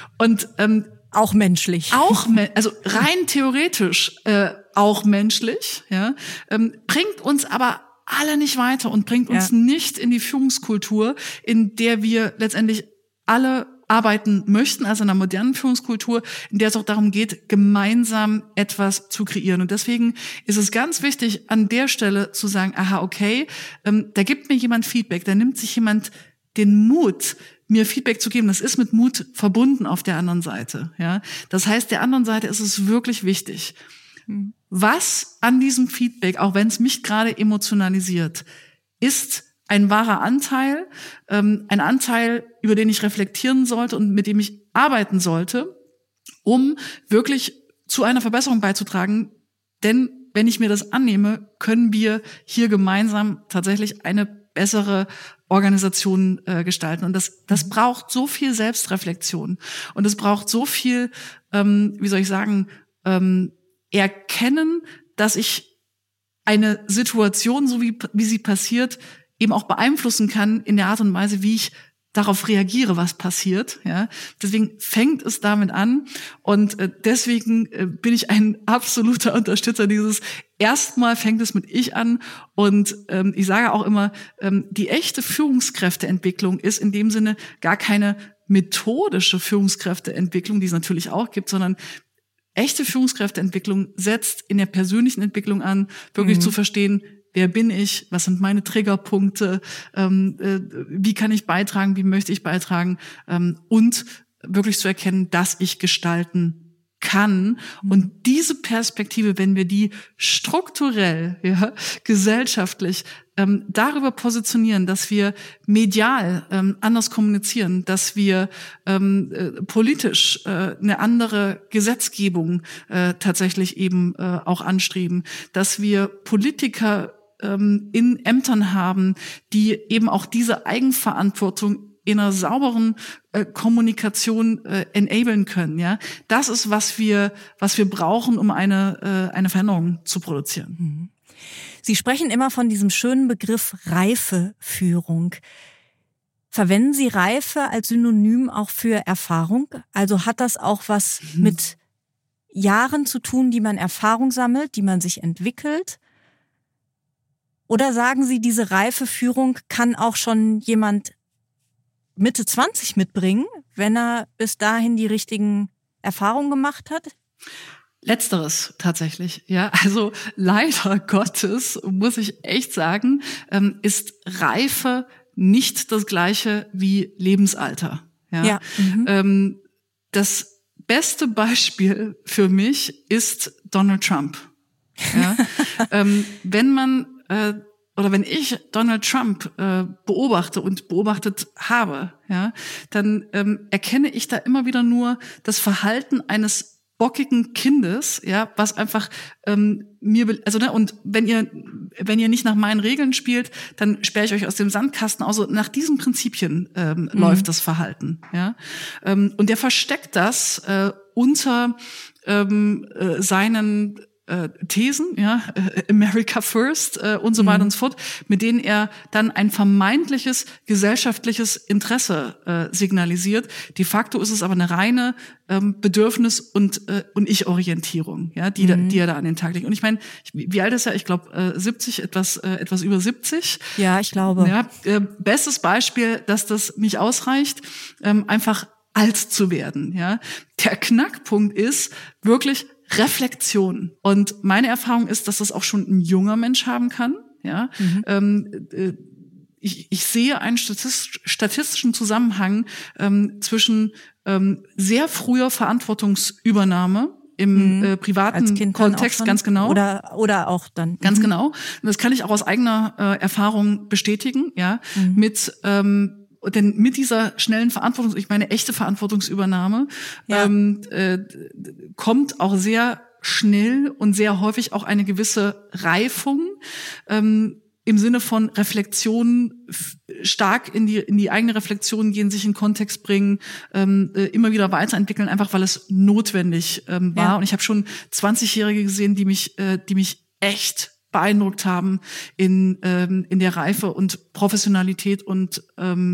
Auch menschlich. Also rein theoretisch auch menschlich, ja, bringt uns aber alle nicht weiter und bringt uns nicht in die Führungskultur, in der wir letztendlich alle arbeiten möchten, also in einer modernen Führungskultur, in der es auch darum geht, gemeinsam etwas zu kreieren. Und deswegen ist es ganz wichtig, an der Stelle zu sagen, aha, okay, da gibt mir jemand Feedback, da nimmt sich jemand den Mut, mir Feedback zu geben. Das ist mit Mut verbunden auf der anderen Seite. Ja, das heißt, der anderen Seite ist es wirklich wichtig, was an diesem Feedback, auch wenn es mich gerade emotionalisiert, ist ein wahrer Anteil, ein Anteil, über den ich reflektieren sollte und mit dem ich arbeiten sollte, um wirklich zu einer Verbesserung beizutragen. Denn wenn ich mir das annehme, können wir hier gemeinsam tatsächlich eine bessere Organisation gestalten. Und das braucht so viel Selbstreflexion. Und es braucht so viel, Erkennen, dass ich eine Situation, so wie sie passiert, eben auch beeinflussen kann in der Art und Weise, wie ich darauf reagiere, was passiert. Ja, deswegen fängt es damit an und deswegen bin ich ein absoluter Unterstützer dieses. Erstmal fängt es mit ich an und ich sage auch immer, die echte Führungskräfteentwicklung ist in dem Sinne gar keine methodische Führungskräfteentwicklung, die es natürlich auch gibt, sondern echte Führungskräfteentwicklung setzt in der persönlichen Entwicklung an, wirklich zu verstehen, wer bin ich, was sind meine Triggerpunkte, wie kann ich beitragen, wie möchte ich beitragen und wirklich zu erkennen, dass ich gestalten kann. Und diese Perspektive, wenn wir die strukturell, ja, gesellschaftlich darüber positionieren, dass wir medial anders kommunizieren, dass wir politisch eine andere Gesetzgebung tatsächlich eben auch anstreben, dass wir Politiker in Ämtern haben, die eben auch diese Eigenverantwortung in einer sauberen Kommunikation enablen können. Ja, das ist was wir brauchen, um eine Veränderung zu produzieren. Sie sprechen immer von diesem schönen Begriff Reifeführung. Verwenden Sie Reife als Synonym auch für Erfahrung? Also hat das auch was mit Jahren zu tun, die man Erfahrung sammelt, die man sich entwickelt? Oder sagen Sie, diese Reifeführung kann auch schon jemand Mitte 20 mitbringen, wenn er bis dahin die richtigen Erfahrungen gemacht hat? Letzteres tatsächlich, ja. Also leider Gottes, muss ich echt sagen, ist Reife nicht das Gleiche wie Lebensalter. Ja. Das beste Beispiel für mich ist Donald Trump. Ja. Wenn ich Donald Trump beobachte und beobachtet habe, ja, dann erkenne ich da immer wieder nur das Verhalten eines bockigen Kindes, ja, was einfach und wenn ihr wenn ihr nicht nach meinen Regeln spielt, dann sperre ich euch aus dem Sandkasten. Also nach diesen Prinzipien läuft das Verhalten. Ja? Und der versteckt das unter seinen Thesen, ja, America First und so weiter und so fort, mit denen er dann ein vermeintliches gesellschaftliches Interesse signalisiert. De facto ist es aber eine reine Bedürfnis- und Ich-Orientierung, ja, die er da an den Tag legt. Und ich meine, wie alt ist er? Ich glaube 70, etwas über 70. Ja, ich glaube. Ja, bestes Beispiel, dass das nicht ausreicht, einfach alt zu werden. Ja, der Knackpunkt ist wirklich Reflexion. Und meine Erfahrung ist, dass das auch schon ein junger Mensch haben kann. Ja, ich sehe einen statistischen Zusammenhang zwischen sehr früher Verantwortungsübernahme im privaten Kontext, ganz genau. Oder auch dann. Ganz genau. Und das kann ich auch aus eigener Erfahrung bestätigen, ja, denn mit dieser schnellen Verantwortung, ich meine echte Verantwortungsübernahme, kommt auch sehr schnell und sehr häufig auch eine gewisse Reifung im Sinne von Reflexion, stark in die eigene Reflexion gehen, sich in Kontext bringen, immer wieder weiterentwickeln, einfach weil es notwendig war. Ja. Und ich habe schon 20-Jährige gesehen, die mich echt beeindruckt haben in der Reife und Professionalität und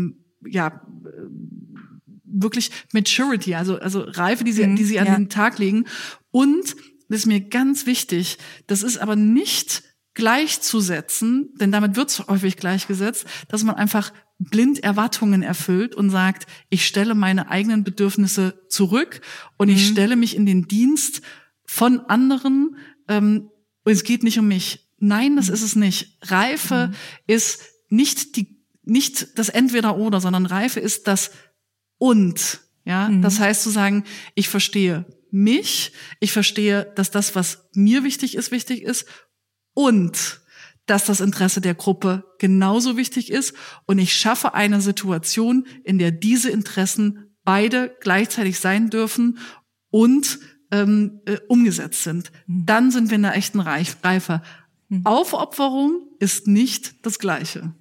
wirklich Maturity, also Reife, die sie an den Tag legen. Und das ist mir ganz wichtig, das ist aber nicht gleichzusetzen, denn damit wird es häufig gleichgesetzt, dass man einfach blind Erwartungen erfüllt und sagt, ich stelle meine eigenen Bedürfnisse zurück und ich stelle mich in den Dienst von anderen und es geht nicht um mich. Nein, das ist es nicht. Reife ist nicht das Entweder-Oder, sondern Reife ist das Und. Ja, das heißt zu sagen, ich verstehe mich, ich verstehe, dass das, was mir wichtig ist und dass das Interesse der Gruppe genauso wichtig ist und ich schaffe eine Situation, in der diese Interessen beide gleichzeitig sein dürfen und umgesetzt sind. Dann sind wir in einer echten Reife. Aufopferung ist nicht das Gleiche.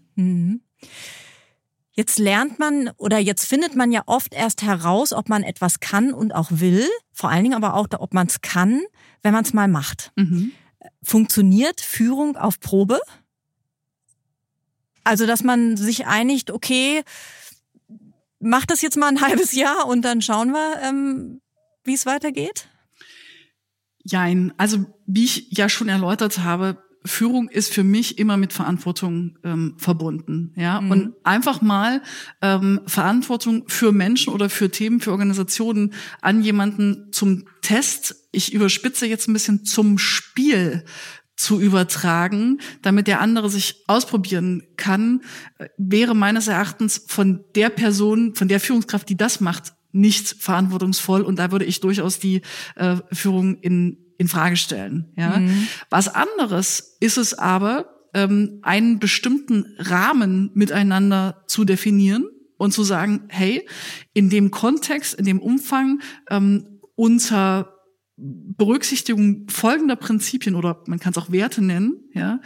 Jetzt lernt man oder jetzt findet man ja oft erst heraus, ob man etwas kann und auch will. Vor allen Dingen aber auch, ob man es kann, wenn man es mal macht. Funktioniert Führung auf Probe? Also, dass man sich einigt, okay, mach das jetzt mal ein halbes Jahr und dann schauen wir, wie es weitergeht? Jein. Also, wie ich ja schon erläutert habe, Führung ist für mich immer mit Verantwortung verbunden, ja. Und einfach mal Verantwortung für Menschen oder für Themen, für Organisationen an jemanden zum Test, ich überspitze jetzt ein bisschen, zum Spiel zu übertragen, damit der andere sich ausprobieren kann, wäre meines Erachtens von der Person, von der Führungskraft, die das macht, nicht verantwortungsvoll. Und da würde ich durchaus die Führung in Frage stellen. Ja. Was anderes ist es aber, einen bestimmten Rahmen miteinander zu definieren und zu sagen, hey, in dem Kontext, in dem Umfang, unter Berücksichtigung folgender Prinzipien oder man kann es auch Werte nennen, ja,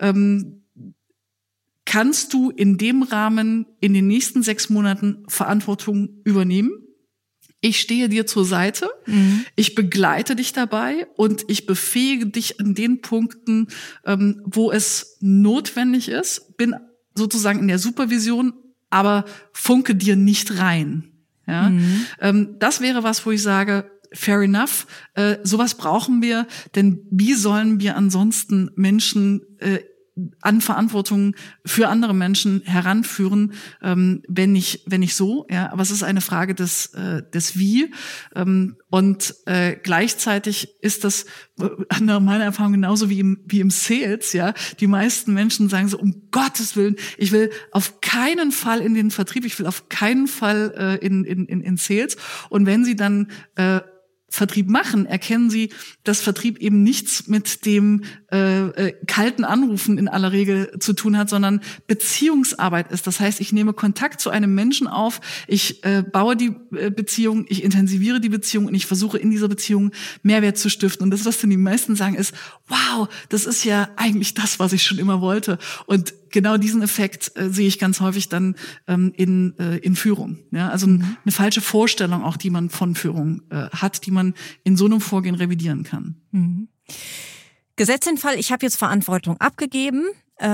kannst du in dem Rahmen in den nächsten 6 Monaten Verantwortung übernehmen. Ich stehe dir zur Seite, ich begleite dich dabei und ich befähige dich an den Punkten, wo es notwendig ist, bin sozusagen in der Supervision, aber funke dir nicht rein. Ja? Das wäre was, wo ich sage, fair enough, sowas brauchen wir, denn wie sollen wir ansonsten Menschen an Verantwortung für andere Menschen heranführen, wenn nicht so, ja, aber es ist eine Frage des Wie, und gleichzeitig ist das nach meiner Erfahrung genauso wie im Sales, ja, die meisten Menschen sagen so, um Gottes Willen, ich will auf keinen Fall in den Vertrieb, ich will auf keinen Fall in Sales, und wenn sie dann Vertrieb machen, erkennen sie, dass Vertrieb eben nichts mit dem kalten Anrufen in aller Regel zu tun hat, sondern Beziehungsarbeit ist. Das heißt, ich nehme Kontakt zu einem Menschen auf, ich baue die Beziehung, ich intensiviere die Beziehung und ich versuche in dieser Beziehung Mehrwert zu stiften. Und das, was dann die meisten sagen, ist, wow, das ist ja eigentlich das, was ich schon immer wollte. Und genau diesen Effekt sehe ich ganz häufig dann in Führung. Ja, also eine falsche Vorstellung auch, die man von Führung hat, die man in so einem Vorgehen revidieren kann. Mhm. Gesetzt den Fall, ich habe jetzt Verantwortung abgegeben.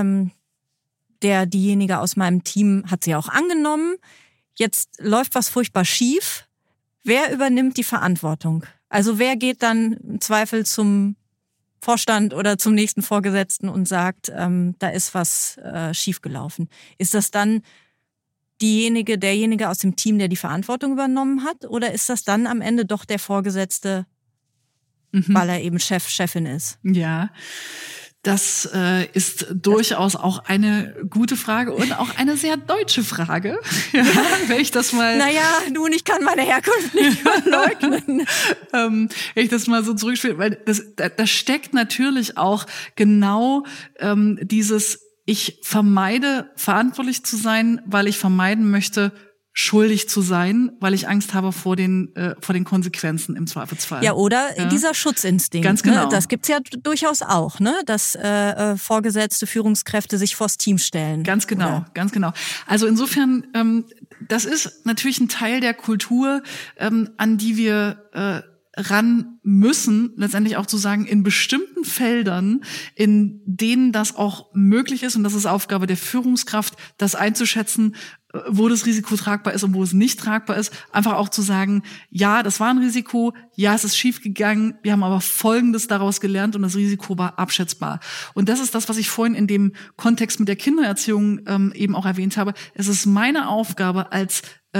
Diejenige aus meinem Team hat sie auch angenommen. Jetzt läuft was furchtbar schief. Wer übernimmt die Verantwortung? Also wer geht dann im Zweifel zum Vorstand oder zum nächsten Vorgesetzten und sagt, da ist was schiefgelaufen? Ist das dann derjenige aus dem Team, der die Verantwortung übernommen hat? Oder ist das dann am Ende doch der Vorgesetzte, weil er eben Chefin ist? Ja, das ist durchaus auch eine gute Frage und auch eine sehr deutsche Frage. Ja, wenn ich das mal. Naja, nun, ich kann meine Herkunft nicht verleugnen. Wenn ich das mal so zurückspiele, weil das steckt natürlich auch genau dieses, ich vermeide verantwortlich zu sein, weil ich vermeiden möchte, schuldig zu sein, weil ich Angst habe vor den Konsequenzen im Zweifelsfall. Ja, oder dieser Schutzinstinkt. Ganz genau. Ne? Das gibt's ja durchaus auch, ne? Dass vorgesetzte Führungskräfte sich vors Team stellen. Ganz genau, oder? Ganz genau. Also insofern, das ist natürlich ein Teil der Kultur, an die wir ran müssen, letztendlich auch zu sagen, in bestimmten Feldern, in denen das auch möglich ist, und das ist Aufgabe der Führungskraft, das einzuschätzen, wo das Risiko tragbar ist und wo es nicht tragbar ist, einfach auch zu sagen, ja, das war ein Risiko, ja, es ist schiefgegangen, wir haben aber Folgendes daraus gelernt und das Risiko war abschätzbar. Und das ist das, was ich vorhin in dem Kontext mit der Kindererziehung eben auch erwähnt habe. Es ist meine Aufgabe als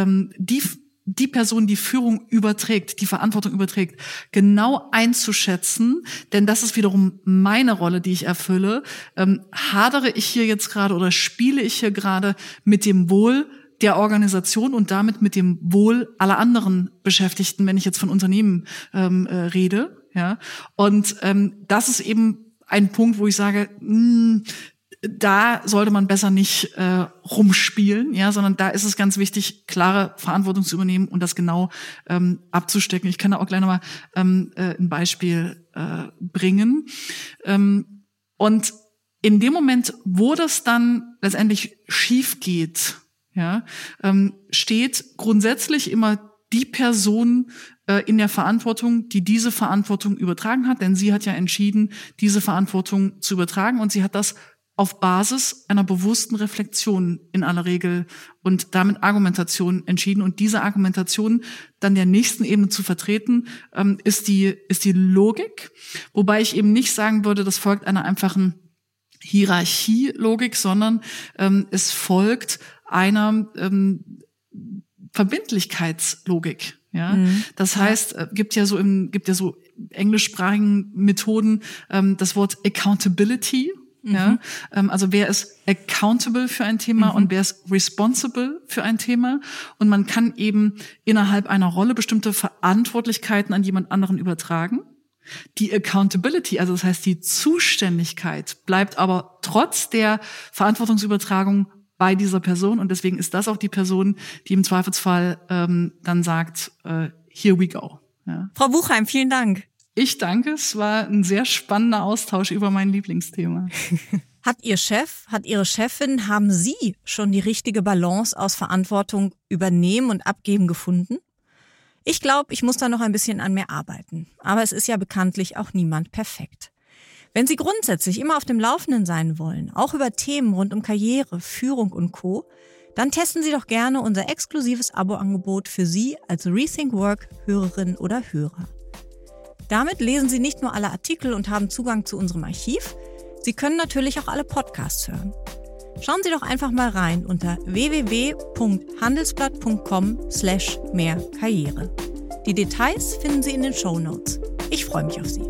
die Person, die Führung überträgt, die Verantwortung überträgt, genau einzuschätzen, denn das ist wiederum meine Rolle, die ich erfülle. Hadere ich hier jetzt gerade oder spiele ich hier gerade mit dem Wohl der Organisation und damit mit dem Wohl aller anderen Beschäftigten, wenn ich jetzt von Unternehmen rede, ja? Und das ist eben ein Punkt, wo ich sage, da sollte man besser nicht rumspielen, ja, sondern da ist es ganz wichtig, klare Verantwortung zu übernehmen und das genau abzustecken. Ich kann da auch gleich nochmal ein Beispiel bringen. Und in dem Moment, wo das dann letztendlich schief geht, ja, steht grundsätzlich immer die Person in der Verantwortung, die diese Verantwortung übertragen hat, denn sie hat ja entschieden, diese Verantwortung zu übertragen und sie hat das auf Basis einer bewussten Reflexion in aller Regel und damit Argumentation entschieden. Und diese Argumentation dann der nächsten Ebene zu vertreten, ist die Logik. Wobei ich eben nicht sagen würde, das folgt einer einfachen Hierarchielogik, sondern es folgt einer Verbindlichkeitslogik. Ja, das heißt, gibt ja so englischsprachigen Methoden das Wort Accountability. Ja, also wer ist accountable für ein Thema und wer ist responsible für ein Thema, und man kann eben innerhalb einer Rolle bestimmte Verantwortlichkeiten an jemand anderen übertragen. Die Accountability, also das heißt die Zuständigkeit, bleibt aber trotz der Verantwortungsübertragung bei dieser Person, und deswegen ist das auch die Person, die im Zweifelsfall dann sagt, here we go. Ja. Frau Buchheim, vielen Dank. Ich danke, es war ein sehr spannender Austausch über mein Lieblingsthema. Hat Ihr Chef, hat Ihre Chefin, haben Sie schon die richtige Balance aus Verantwortung übernehmen und abgeben gefunden? Ich glaube, ich muss da noch ein bisschen an mir arbeiten. Aber es ist ja bekanntlich auch niemand perfekt. Wenn Sie grundsätzlich immer auf dem Laufenden sein wollen, auch über Themen rund um Karriere, Führung und Co., dann testen Sie doch gerne unser exklusives Abo-Angebot für Sie als Rethink Work Hörerin oder Hörer. Damit lesen Sie nicht nur alle Artikel und haben Zugang zu unserem Archiv, Sie können natürlich auch alle Podcasts hören. Schauen Sie doch einfach mal rein unter www.handelsblatt.com/mehrkarriere. Die Details finden Sie in den Shownotes. Ich freue mich auf Sie.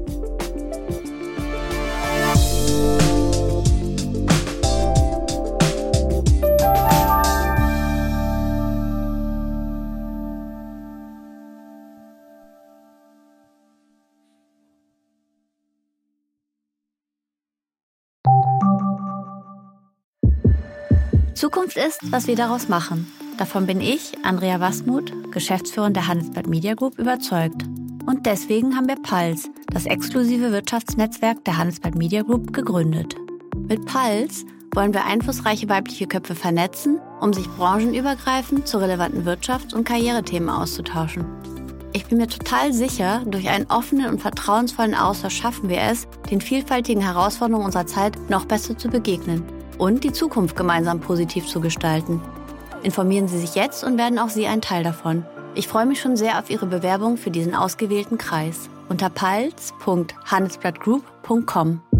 Zukunft ist, was wir daraus machen. Davon bin ich, Andrea Wastmuth, Geschäftsführerin der Handelsblatt Media Group, überzeugt. Und deswegen haben wir Puls, das exklusive Wirtschaftsnetzwerk der Handelsblatt Media Group, gegründet. Mit Puls wollen wir einflussreiche weibliche Köpfe vernetzen, um sich branchenübergreifend zu relevanten Wirtschafts- und Karrierethemen auszutauschen. Ich bin mir total sicher, durch einen offenen und vertrauensvollen Austausch schaffen wir es, den vielfältigen Herausforderungen unserer Zeit noch besser zu begegnen und die Zukunft gemeinsam positiv zu gestalten. Informieren Sie sich jetzt und werden auch Sie ein Teil davon. Ich freue mich schon sehr auf Ihre Bewerbung für diesen ausgewählten Kreis unter puls.handelsblattgroup.com.